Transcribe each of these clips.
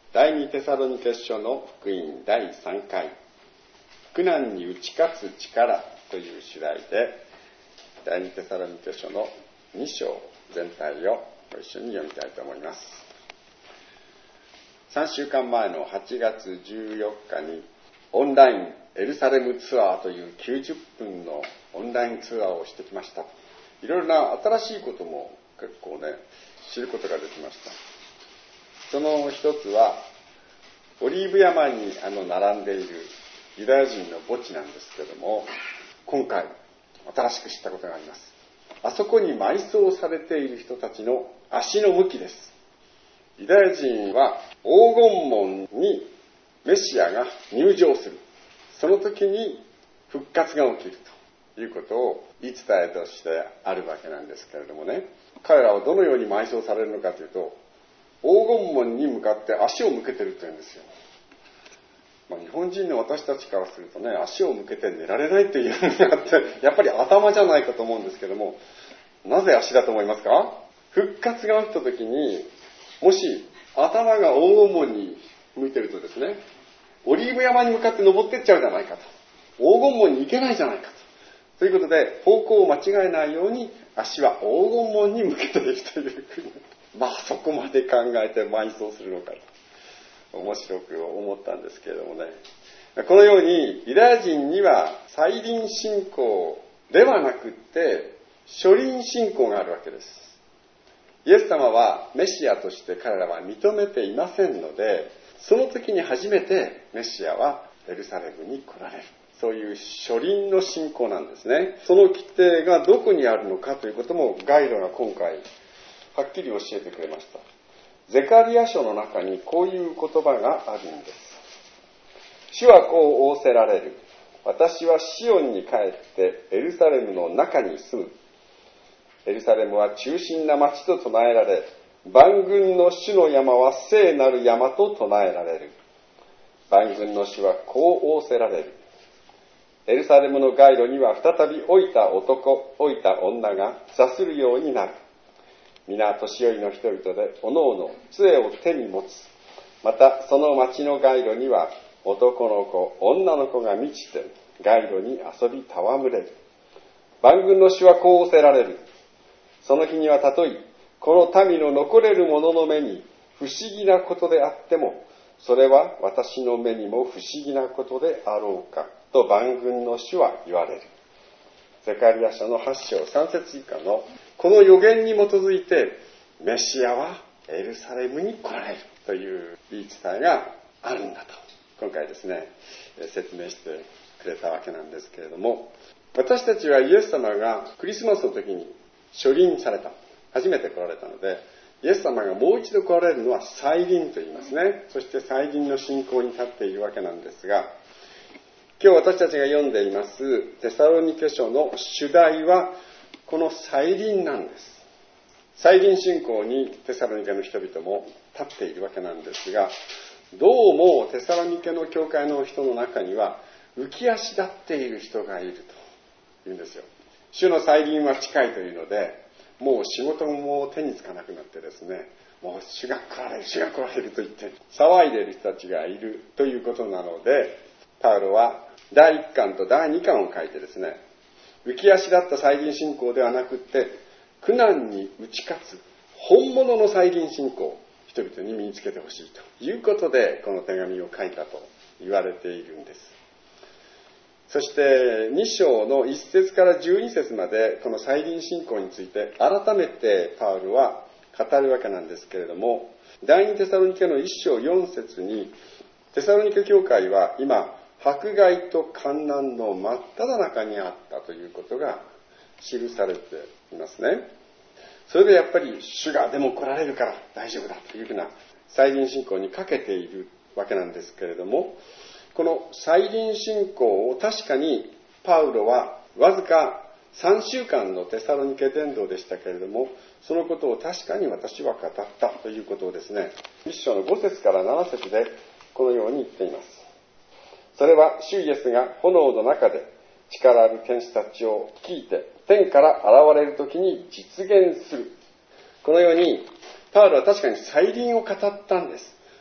第二テサロニケ書の福音第3回、苦難に打ち勝つ力という主題で、第二テサロニケ書の2章全体をご一緒に読みたいと思います。3週間前の8月14日にオンラインエルサレムツアーという90分のオンラインツアーをしてきました。いろいろな新しいことも結構知ることができました。その一つはオリーブ山に並んでいるユダヤ人の墓地なんですけれども、今回新しく知ったことがあります。あそこに埋葬されている人たちの足の向きです。ユダヤ人は黄金門にメシアが入場する。その時に復活が起きるということを言い伝えとしてあるわけなんですけれどもね。彼らはどのように埋葬されるのかというと、黄金門に向かって足を向けてるというんですよ。日本人の私たちからするとね、足を向けて寝られないというのがあって、やっぱり頭じゃないかと思うんですけども、なぜ足だと思いますか？復活が起きた時に、もし頭が黄金門に向いてるとですね、オリーブ山に向かって登ってっちゃうじゃないかと。黄金門に行けないじゃないかと。ということで、方向を間違えないように足は黄金門に向けているというふうに、そこまで考えて埋葬するのかと面白く思ったんですけれどもね。このようにユダヤ人には再臨信仰ではなくって初臨信仰があるわけです。イエス様はメシアとして彼らは認めていませんので、その時に初めてメシアはエルサレムに来られる。そういう初臨の信仰なんですね。その規定がどこにあるのかということもガイドが今回はっきり教えてくれました。ゼカリヤ書の中にこういう言葉があるんです。主はこう仰せられる。私はシオンに帰ってエルサレムの中に住む。エルサレムは中心な町と唱えられ、万軍の主の山は聖なる山と唱えられる。万軍の主はこう仰せられる。エルサレムの街路には再び老いた男、老いた女が座するようになる。皆年寄りの人々でおのおの杖を手に持つ。またその町の街路には男の子、女の子が満ちて街路に遊び戯れる。万軍の主はこう仰せられる。その日にはたとえこの民の残れる者の目に不思議なことであっても、それは私の目にも不思議なことであろうかと万軍の主は言われる。ゼカリヤ書の8章3節以下のこの予言に基づいて、メシアはエルサレムに来られるという言い伝えがあるんだと、今回ですね、説明してくれたわけなんですけれども、私たちはイエス様がクリスマスの時に初臨された、初めて来られたので、イエス様がもう一度来られるのは再臨と言いますね。そして再臨の信仰に立っているわけなんですが、今日私たちが読んでいますテサロニケ書の主題はこの再臨なんです。再臨信仰にテサロニケの人々も立っているわけなんですが、どうもテサロニケの教会の人の中には浮き足立っている人がいると言うんですよ。主の再臨は近いというので、もう仕事も手につかなくなってですね、もう主が来られる、主が来られると言って騒いでいる人たちがいるということなので、パウロは第1巻と第2巻を書いてですね、浮き足立った再臨信仰ではなくって、苦難に打ち勝つ本物の再臨信仰を人々に身につけてほしいということで、この手紙を書いたと言われているんです。そして2章の1節から12節までこの再臨信仰について改めてパウロは語るわけなんですけれども、第2テサロニケの1章4節に、テサロニケ教会は今迫害と患難の真っ只中にあったということが記されていますね。それでやっぱり主がでも来られるから大丈夫だというふうな再臨信仰にかけているわけなんですけれども、この再臨信仰を確かにパウロはわずか3週間のテサロニケ伝道でしたけれども、そのことを確かに私は語ったということをですね、1章の5節から7節でこのように言っています。それは主イエスが炎の中で力ある天使たちを率いて天から現れるときに実現する。このようにパウロは確かに再臨を語ったんです。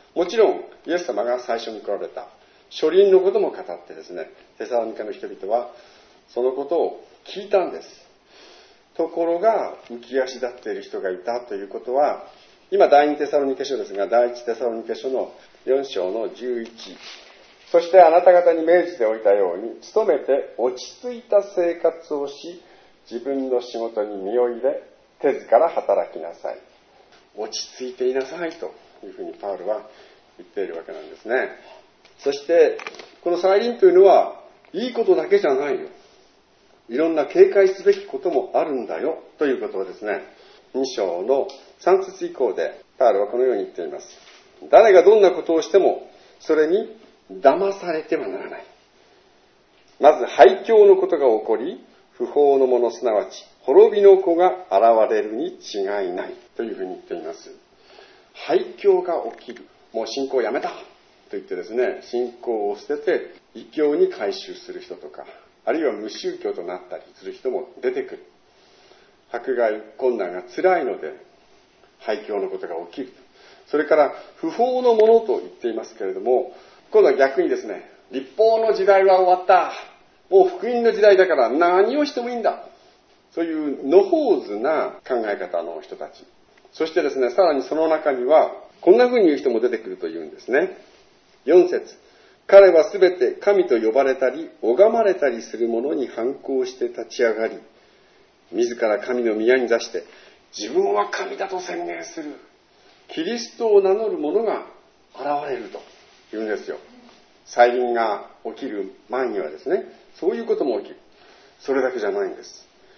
もちろんイエス様が最初に来られた初臨のことも語ってですね、テサロニケの人々はそのことを聞いたんです。ところが浮き足立っている人がいたということは、今第2テサロニケ書ですが、第1テサロニケ書の4章の11、そしてあなた方に命じておいたように、努めて落ち着いた生活をし、自分の仕事に身を入れ、手ずから働きなさい。落ち着いていなさいというふうにパウルは言っているわけなんですね。そしてこの再臨というのはいいことだけじゃないよ。いろんな警戒すべきこともあるんだよということをですね、2章の3節以降でパウルはこのように言っています。誰がどんなことをしてもそれに騙されてはならない。まず廃墟のことが起こり、不法の者すなわち滅びの子が現れるに違いないというふうに言っています。廃墟が起きる。もう信仰をやめたと言ってですね、信仰を捨てて異教に改宗する人とか、あるいは無宗教となったりする人も出てくる。迫害困難が辛いので廃墟のことが起きる。それから不法のものと言っていますけれども、今度は逆にですね、立法の時代は終わった、もう福音の時代だから何をしてもいいんだ、そういう野放図な考え方の人たち。そしてですね、さらにその中にはこんな風に言う人も出てくるというんですね。4節、彼はすべて神と呼ばれたり拝まれたりする者に反抗して立ち上がり、自ら神の宮に座して自分は神だと宣言するキリストを名乗る者が現れると言うんですよ。再臨が起きる前にはですね、そういうことも起きる。それだけじゃないんです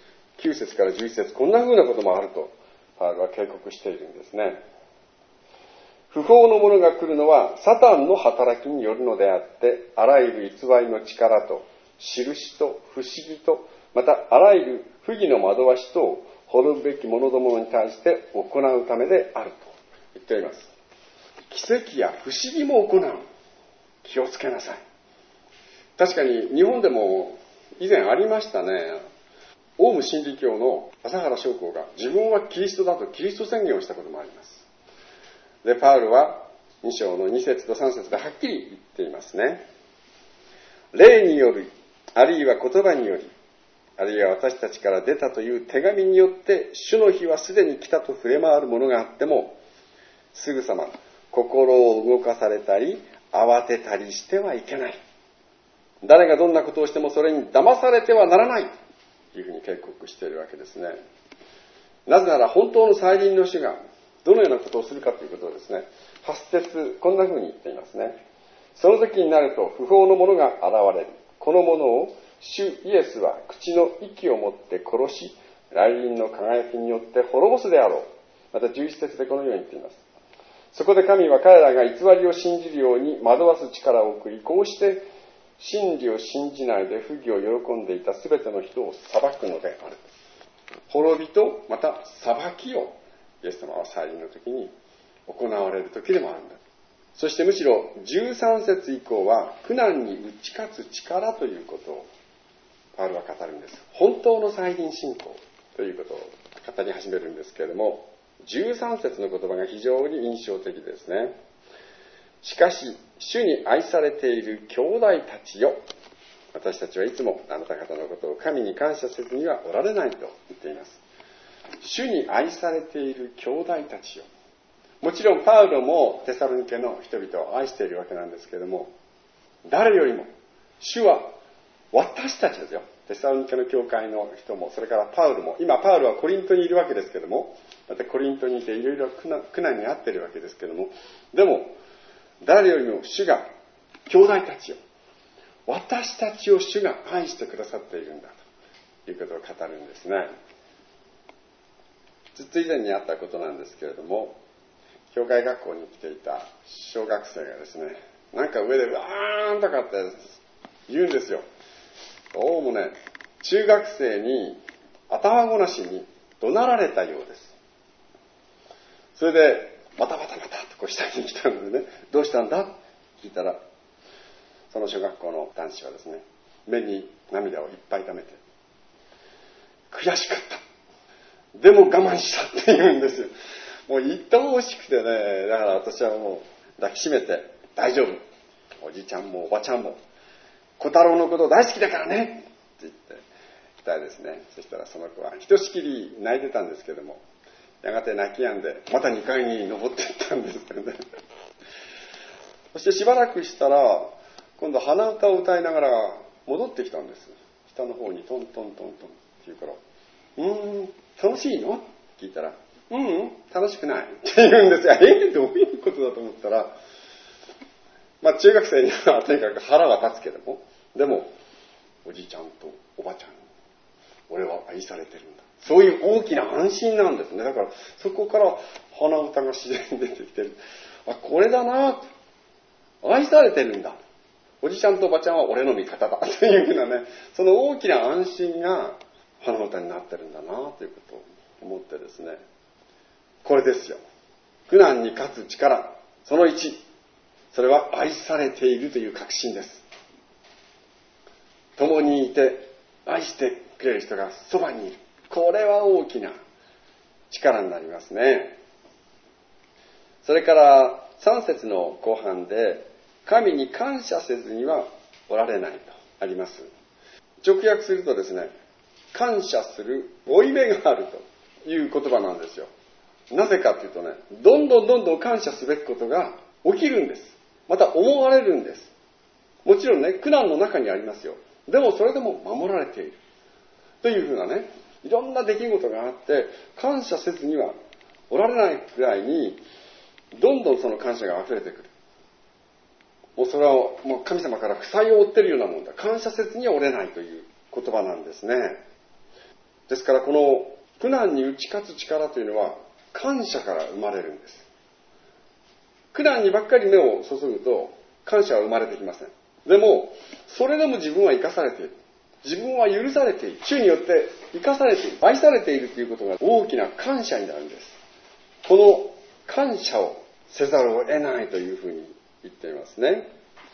。9節から11節、こんな風なこともあるとパウルは警告しているんですね。不法の者が来るのはサタンの働きによるのであって、あらゆる偽りの力と印と不思議と、またあらゆる不義の惑わしとを滅ぶべき者どもに対して行うためであると言っています。奇跡や不思議も行う。気をつけなさい。確かに日本でも以前ありましたね。オウム真理教の朝原将校が自分はキリストだとキリスト宣言をしたこともあります。で、パウルは2章の2節と3節ではっきり言っていますね。霊による、あるいは言葉により、あるいは私たちから出たという手紙によって主の日はすでに来たと触れ回るものがあっても、すぐさま心を動かされたり慌てたりしてはいけない。誰がどんなことをしてもそれに騙されてはならないというふうに警告しているわけですね。なぜなら本当の再臨の主がどのようなことをするかということをですね、8節こんなふうに言っていますね。その時になると不法の者が現れる。この者を主イエスは口の息をもって殺し、来臨の輝きによって滅ぼすであろう。また11節でこのように言っています。そこで神は彼らが偽りを信じるように惑わす力を送り、こうして真理を信じないで不義を喜んでいたすべての人を裁くのである。滅びとまた裁きをイエス様は再臨の時に行われる時でもあるんだ。そしてむしろ13節以降は苦難に打ち勝つ力ということをパウルは語るんです。本当の再臨信仰ということを語り始めるんですけれども、13節の言葉が非常に印象的ですね。しかし主に愛されている兄弟たちよ、私たちはいつもあなた方のことを神に感謝せずにはおられないと言っています。主に愛されている兄弟たちよ。もちろんパウロもテサロニケの人々を愛しているわけなんですけれども、誰よりも主は私たちですよ。テサロニケの教会の人も、それからパウロも、今パウロはコリントにいるわけですけれども、またコリントにいていろいろ苦難に遭っているわけですけれども、でも誰よりも主が兄弟たちを、私たちを主が愛してくださっているんだということを語るんですね。ずっと以前にあったことなんですけれども、教会学校に来ていた小学生がですね、なんか上でうわーんとかって言うんですよ。どうもね、中学生に頭ごなしに怒鳴られたようです。それでバタバタバタとこう下に来たのでね、どうしたんだって聞いたら、その小学校の男子はですね、目に涙をいっぱい溜めて、悔しかった、でも我慢したって言うんですよ。もう愛おしくてね、だから私はも抱きしめて、大丈夫。おじちゃんもおばちゃんも、小太郎のこと大好きだからねって言ってきたですね。そしたらその子はひとしきり泣いてたんですけども、やがて泣き止んで、また2階に登っていったんですけどね。そしてしばらくしたら、今度鼻歌を歌いながら戻ってきたんです。下の方にトントントントンって言うから、楽しいのって聞いたら、楽しくないって言うんですよ。どういうことだと思ったら、中学生にはとにかく腹は立つけども、でも、おじちゃんとおばちゃんに、俺は愛されてるんだ。そういう大きな安心なんですね。だから、そこから鼻歌が自然に出てきてる。これだなと。愛されてるんだ。おじちゃんとおばちゃんは俺の味方だ。というふうなね、その大きな安心が鼻歌になってるんだなということを思ってですね。これですよ。苦難に勝つ力。その1。それは愛されているという確信です。共にいて愛してくれる人がそばにいる。これは大きな力になりますね。それから3節の後半で、神に感謝せずにはおられないとあります。直訳するとですね、感謝する負い目があるという言葉なんですよ。なぜかというとね、どんどん感謝すべきことが起きるんです。また思われるんです。もちろんね、苦難の中にありますよ。でもそれでも守られている。というふうなね、いろんな出来事があって、感謝せずにはおられないくらいに、どんどんその感謝が溢れてくる。もうそれはもう神様から負債を負っているようなもんだ。感謝せずにはおれないという言葉なんですね。ですからこの苦難に打ち勝つ力というのは感謝から生まれるんです。苦難にばっかり目を注ぐと感謝は生まれてきません。でもそれでも自分は生かされている。自分は許されている。主によって生かされている。愛されているということが大きな感謝になるんです。この感謝をせざるを得ないというふうに言っていますね。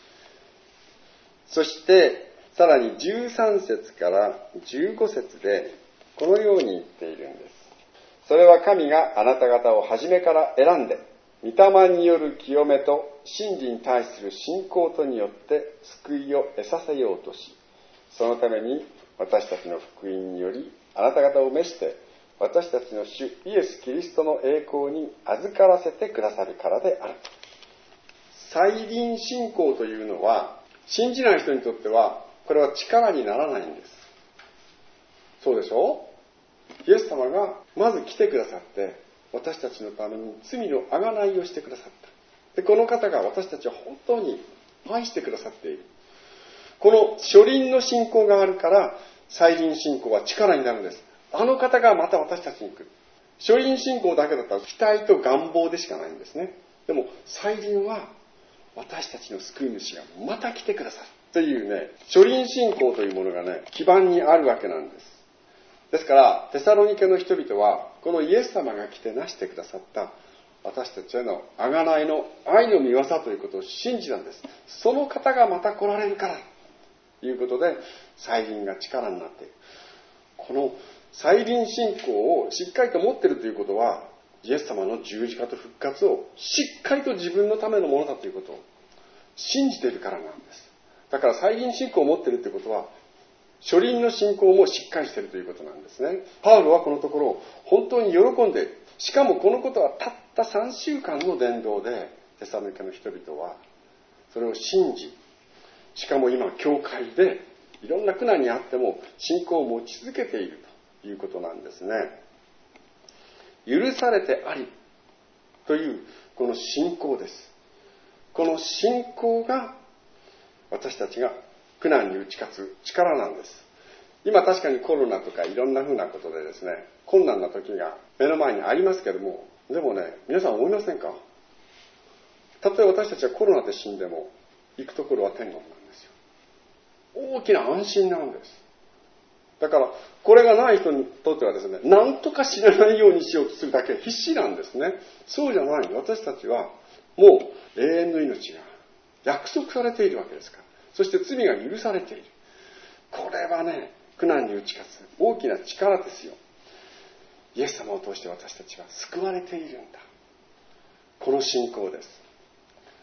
そしてさらに13節から15節でこのように言っているんです。それは神があなた方を初めから選んで、御霊による清めと真理に対する信仰とによって救いを得させようとし、そのために私たちの福音によりあなた方を召して私たちの主イエス・キリストの栄光に預からせてくださるからである。再臨信仰というのは信じない人にとってはこれは力にならないんです。そうでしょう。イエス様がまず来てくださって私たちのために罪の贖いをしてくださった。でこの方が私たちを本当に愛してくださっている。この初臨の信仰があるから再臨信仰は力になるんです。あの方がまた私たちに来る。初臨信仰だけだったら期待と願望でしかないんですね。でも再臨は私たちの救い主がまた来てくださるというね、初臨信仰というものがね、基盤にあるわけなんです。ですからテサロニケの人々はこのイエス様が来てなしてくださった私たちへの贖いの愛の御業ということを信じたんです。その方がまた来られるからということで再臨が力になっている。この再臨信仰をしっかりと持っているということはイエス様の十字架と復活をしっかりと自分のためのものだということを信じているからなんです。だから再臨信仰を持っているということは初臨の信仰もしっかりしているということなんですね。パウロはこのところを本当に喜んでいる。しかもこのことはたった3週間の伝道でテサロニケの人々はそれを信じ、しかも今教会でいろんな苦難にあっても信仰を持ち続けているということなんですね。許されてありというこの信仰です。この信仰が私たちが苦難に打ち勝つ力なんです。今確かにコロナとかいろんなふうなことでですね、困難な時が目の前にありますけども、でもね、皆さん思いませんか？たとえ私たちはコロナで死んでも行くところは天国なんですよ。大きな安心なんです。だからこれがない人にとってはですね、何とか死なないようにしようとするだけ必死なんですね。そうじゃない。私たちはもう永遠の命が約束されているわけですから。そして罪が許されている。これはね、苦難に打ち勝つ大きな力ですよ。イエス様を通して私たちは救われているんだ。この信仰です。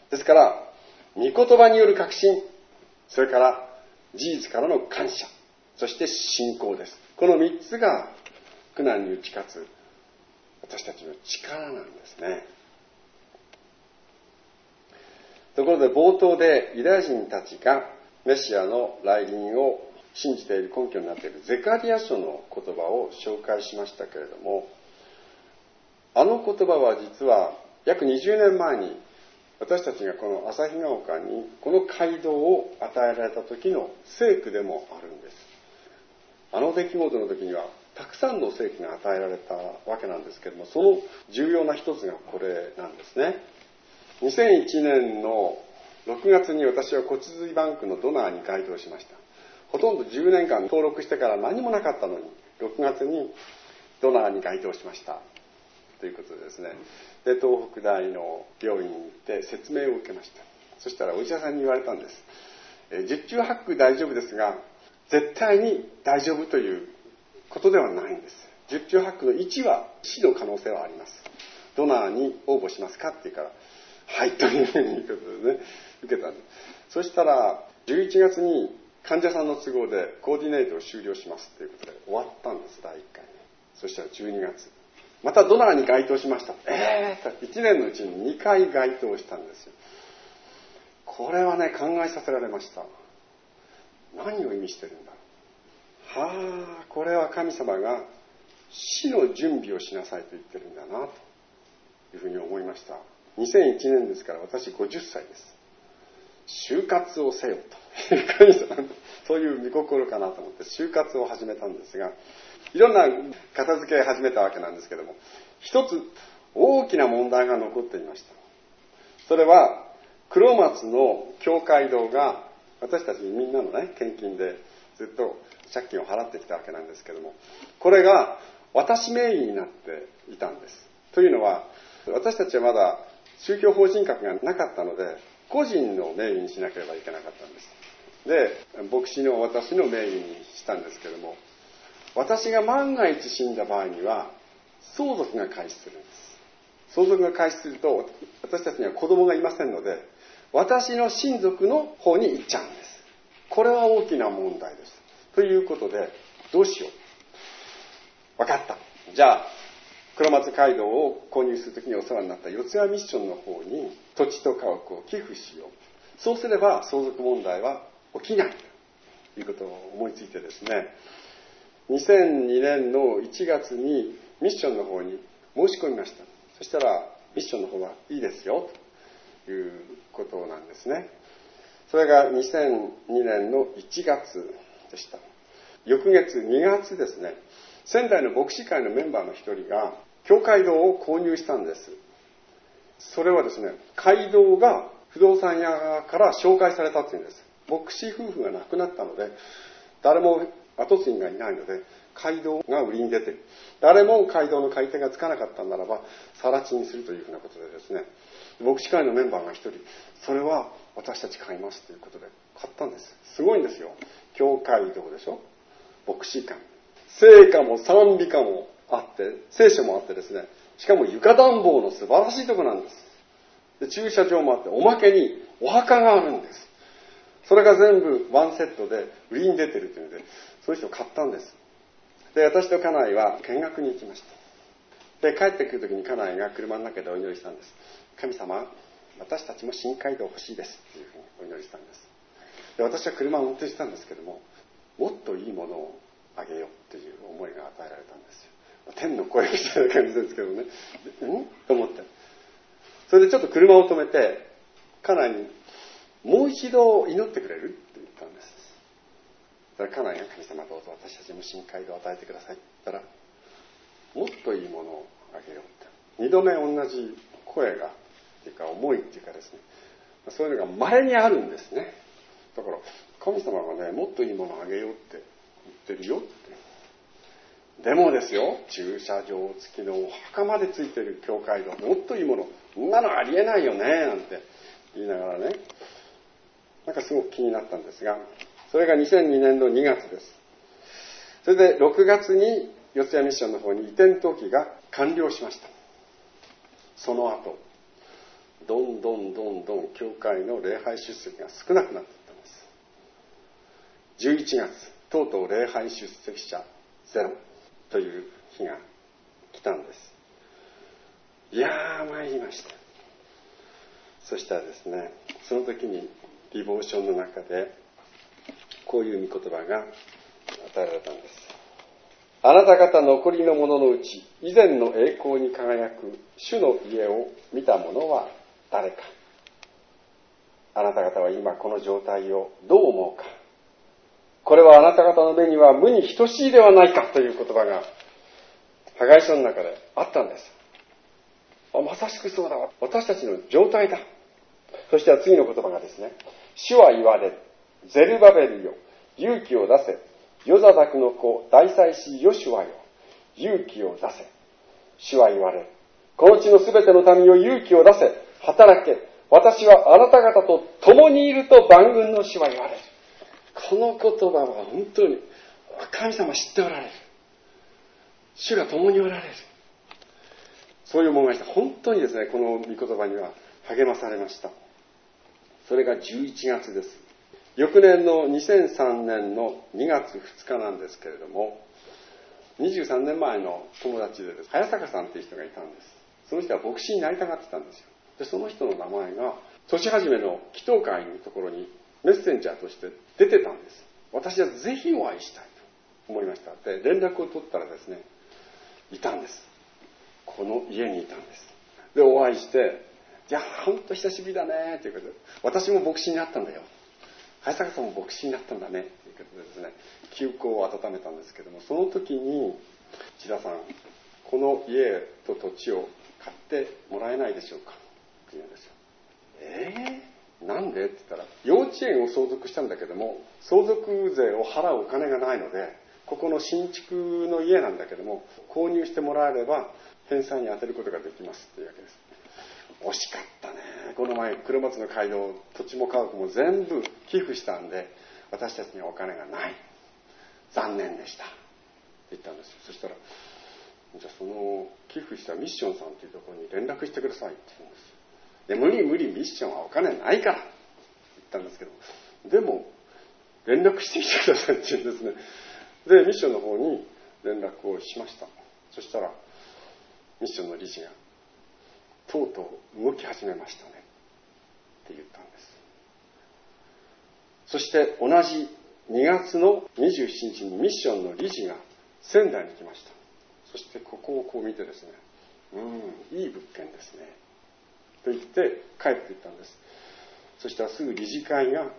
ですから、御言葉による確信、それから事実からの感謝、そして信仰です。この3つが苦難に打ち勝つ私たちの力なんですね。ところで冒頭でユダヤ人たちがメシアの来臨を信じている根拠になっているゼカリヤ書の言葉を紹介しましたけれども、あの言葉は実は約20年前に私たちがこの旭ヶ丘にこの街道を与えられた時の聖句でもあるんです。あの出来事の時にはたくさんの聖句が与えられたわけなんですけれども、その重要な一つがこれなんですね。2001年の6月に私は骨髄バンクのドナーに該当しました。ほとんど10年間登録してから何もなかったのに、6月にドナーに該当しましたということでですね、で東北大の病院に行って説明を受けました。そしたらお医者さんに言われたんです。十中八九大丈夫ですが、絶対に大丈夫ということではないんです。十中八九の1は死の可能性はあります。ドナーに応募しますかって言うから、はいということでね、受けたんです。そしたら11月に患者さんの都合でコーディネートを終了しますということで終わったんです、第1回に。そしたら12月またドナーに該当しました。1年のうちに2回該当したんですよ。これはね、考えさせられました。何を意味してるんだろう。これは神様が死の準備をしなさいと言ってるんだなというふうに思いました。2001年ですから私50歳です。就活をせよという神様のそういう見心かなと思って就活を始めたんですが、いろんな片付け始めたわけなんですけども、一つ大きな問題が残っていました。それは黒松の教会堂が私たちみんなのね献金でずっと借金を払ってきたわけなんですけども、これが私名義になっていたんです。というのは私たちはまだ宗教法人格がなかったので個人の名義にしなければいけなかったんです。で牧師の私の名義にしたんですけども、私が万が一死んだ場合には相続が開始するんです。相続が開始すると私たちには子供がいませんので、私の親族の方に行っちゃうんです。これは大きな問題です。ということでどうしよう。分かった。じゃあ黒松街道を購入するときにお世話になった四谷ミッションの方に土地と家屋を寄付しよう。そうすれば相続問題は起きないということを思いついてですね、2002年の1月にミッションの方に申し込みました。そしたらミッションの方はいいですよということなんですね。それが2002年の1月でした。翌月2月ですね、仙台の牧師会のメンバーの一人が教会堂を購入したんです。それはですね、街道が不動産屋から紹介されたっていうんです。牧師夫婦が亡くなったので誰も後継ぎがいないので街道が売りに出ている。誰も街道の買い手がつかなかったならば更地にするというふうなことでですね、牧師会のメンバーが一人、それは私たち買いますということで買ったんです。すごいんですよ。教会堂でしょ、牧師館、聖歌も賛美歌もあって聖書もあってですね、しかも床暖房の素晴らしいところなんです。で駐車場もあっておまけにお墓があるんです。それが全部ワンセットで売りに出てるというので、そういう人を買ったんです。で私と家内は見学に行きました。で帰ってくるときに家内が車の中でお祈りしたんです。神様、私たちも新街道欲しいですというふうにお祈りしたんです。で私は車を運転したんですけども、もっといいものをあげようという思いが与えられたんですよ。天の声みたいな感じですけどね、と思って、それでちょっと車を止めて家内にもう一度祈ってくれるって言ったんです。それから家内が神様どうぞ私たちにも新街道を与えてくださいって言ったら、もっといいものをあげようって二度目同じ声がっていうか思いっていうかですね、そういうのが稀にあるんですね。だから神様がね、もっといいものをあげようって言ってるよって。でもですよ、駐車場付きのお墓までついてる教会堂、もっといいもの、そんなのありえないよねなんて言いながらね、なんかすごく気になったんですが、それが2002年の2月です。それで6月に四谷ミッションの方に移転登記が完了しました。その後どんどん教会の礼拝出席が少なくなっていったんです。11月、とうとう礼拝出席者ゼロという日が来たんです。いやー、参りました。そしたらですね、その時にディボーションの中でこういう御言葉が与えられたんです。あなた方残りの者のうち、以前の栄光に輝く主の家を見た者は誰か。あなた方は今この状態をどう思うか。これはあなた方の目には無に等しいではないかという言葉がハガイ書の中であったんです。まさしくそうだわ。私たちの状態だ。そして次の言葉がですね、主は言われる。ゼルバベルよ、勇気を出せ。ヨザダクの子、大祭司ヨシュアよ、勇気を出せ。主は言われる。この地のすべての民を勇気を出せ。働け。私はあなた方と共にいると万軍の主は言われる。この言葉は本当に神様知っておられる。主が共におられる。そういう思いがして、本当にですね、この御言葉には励まされました。それが11月です。翌年の2003年の2月2日なんですけれども、23年前の友達でです、早坂さんという人がいたんです。その人は牧師になりたがってたんですよ。で、その人の名前が年始めの祈祷会のところにメッセンジャーとして出てたんです。私はぜひお会いしたいと思いました。で、連絡を取ったらですね、いたんです。この家にいたんです。で、お会いして、いや、本当久しぶりだねということで、私も牧師になったんだよ。早坂さんも牧師になったんだねということでですね、旧交を温めたんですけども、その時に千田さん、この家と土地を買ってもらえないでしょうかって言うんですよ。なんでって言ったら、幼稚園を相続したんだけども、相続税を払うお金がないので、ここの新築の家なんだけども、購入してもらえれば返済に充てることができますっていうわけです。惜しかったね。この前黒松の街道、土地も家屋も全部寄付したんで、私たちにはお金がない。残念でしたって言ったんですよ。そしたら、じゃあその寄付したミッションさんというところに連絡してくださいって言うんです。で、無理ミッションはお金ないからって言ったんですけど、でも連絡してきてくださいって言うんですね。で、ミッションの方に連絡をしました。そしたらミッションの理事が、とうとう動き始めましたねって言ったんです。そして同じ2月の27日にミッションの理事が仙台に来ました。そしてここをこう見てですね、いい物件ですねと言って帰っていったんです。そしたらすぐ理事会があって、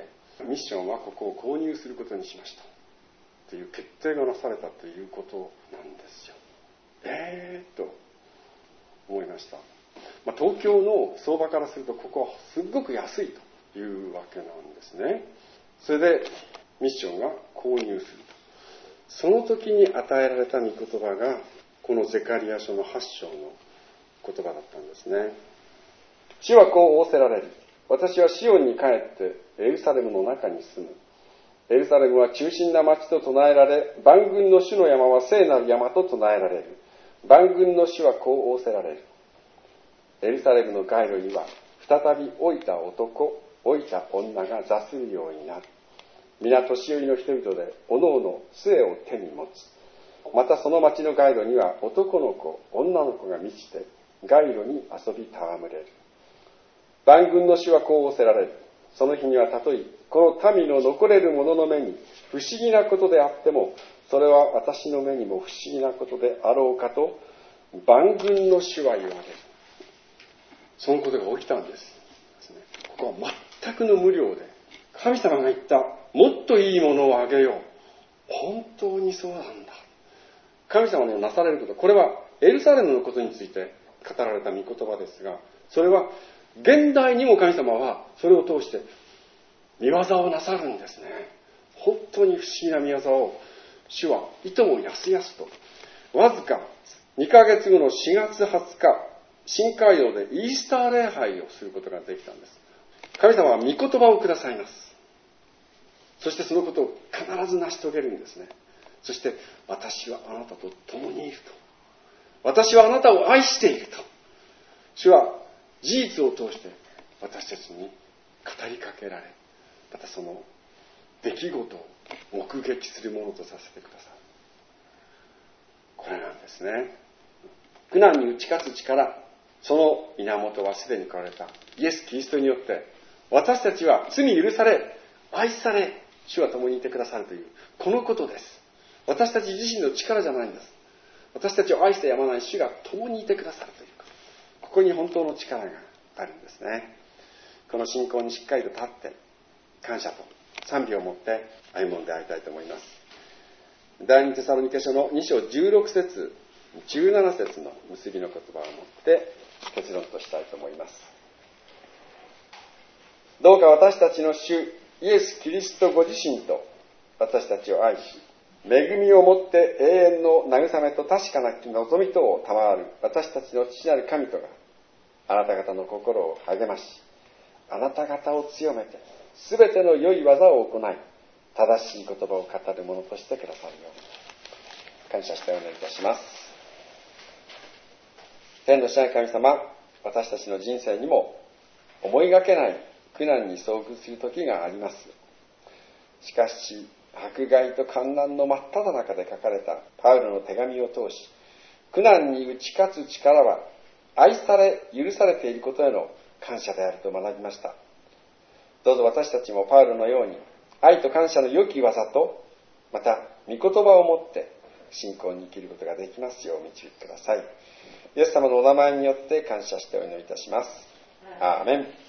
ミッションはここを購入することにしましたという決定がなされたということなんですよ。と思いました。東京の相場からするとここはすごく安いというわけなんですね。それでミッションが購入すると。その時に与えられた御言葉がこのゼカリア書の8章の言葉だったんですね。主はこう仰せられる。私はシオンに帰ってエルサレムの中に住む。エルサレムは中心な町と唱えられ、万軍の主の山は聖なる山と唱えられる。万軍の主はこう仰せられる。エルサレムの街路には再び老いた男、老いた女が座するようになる。皆年寄りの人々でおのおの杖を手に持つ。またその町の街路には男の子、女の子が満ちて街路に遊び戯れる。万軍の主はこう仰せられる。その日にはたとえこの民の残れる者の目に不思議なことであっても、それは私の目にも不思議なことであろうかと万軍の主は言われる。そのことが起きたんです。ここは全くの無料で、神様が言ったもっといいものをあげよう。本当にそうなんだ。神様のなされること、これはエルサレムのことについて語られた御言葉ですが、それは現代にも神様はそれを通して御業をなさるんですね。本当に不思議な御業を主はいともやすやすと、わずか2ヶ月後の4月20日、新街道でイースター礼拝をすることができたんです。神様は御言葉をくださいます。そしてそのことを必ず成し遂げるんですね。そして私はあなたと共にいると。私はあなたを愛していると。主は事実を通して私たちに語りかけられ、またその出来事を目撃するものとさせてくださる。これなんですね。苦難に打ち勝つ力、その源はすでに来られたイエス・キリストによって、私たちは罪許され、愛され、主は共にいてくださるという、このことです。私たち自身の力じゃないんです。私たちを愛してやまない主が共にいてくださるということ。ここに本当の力があるんですね。この信仰にしっかりと立って、感謝と賛美を持って歩んで会いたいと思います。第二テサロニケ書の2章16節17節の結びの言葉を持って結論としたいと思います。どうか私たちの主イエス・キリストご自身と私たちを愛し、恵みをもって永遠の慰めと確かなき望みとを賜る私たちの父なる神とがあなた方の心を励まし、あなた方を強めてすべての良い技を行い、正しい言葉を語るものとしてくださるように感謝してお願いいたします。天の父なる神様、私たちの人生にも思いがけない苦難に遭遇する時があります。しかし迫害と患難の真っ只中で書かれたパウロの手紙を通し、苦難に打ち勝つ力は愛され許されていることへの感謝であると学びました。どうぞ私たちもパウロのように愛と感謝の良き技と、また御言葉をもって信仰に生きることができますよう導いてください。イエス様のお名前によって感謝してお祈りいたします。アーメン。